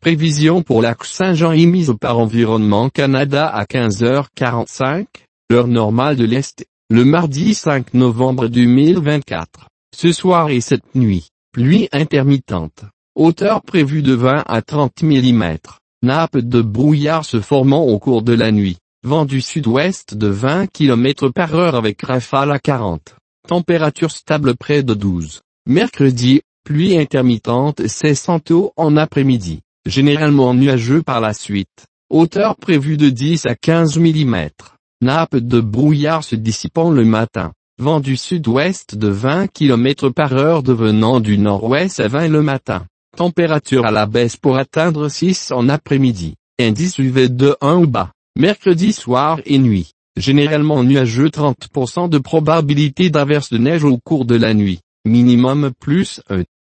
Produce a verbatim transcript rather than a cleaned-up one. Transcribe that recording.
Prévision pour lac Saint-Jean émise par Environnement Canada à quinze heures quarante-cinq, heure normale de l'Est, le mardi cinq novembre deux mille vingt-quatre. Ce soir et cette nuit, pluie intermittente. Hauteur prévue de vingt à trente millimètres. Nappe de brouillard se formant au cours de la nuit. Vent du sud-ouest de vingt kilomètres par heure avec rafale à quarante. Température stable près de douze. Mercredi, pluie intermittente cessant tôt en après-midi. Généralement nuageux par la suite. Hauteur prévue de dix à quinze millimètres. Nappe de brouillard se dissipant le matin. Vent du sud-ouest de vingt kilomètres par heure devenant du nord-ouest à vingt le matin. Température à la baisse pour atteindre six en après-midi. Indice U V de un ou bas. Mercredi soir et nuit. Généralement nuageux trente pour cent de probabilité d'averse de neige au cours de la nuit. Minimum plus un.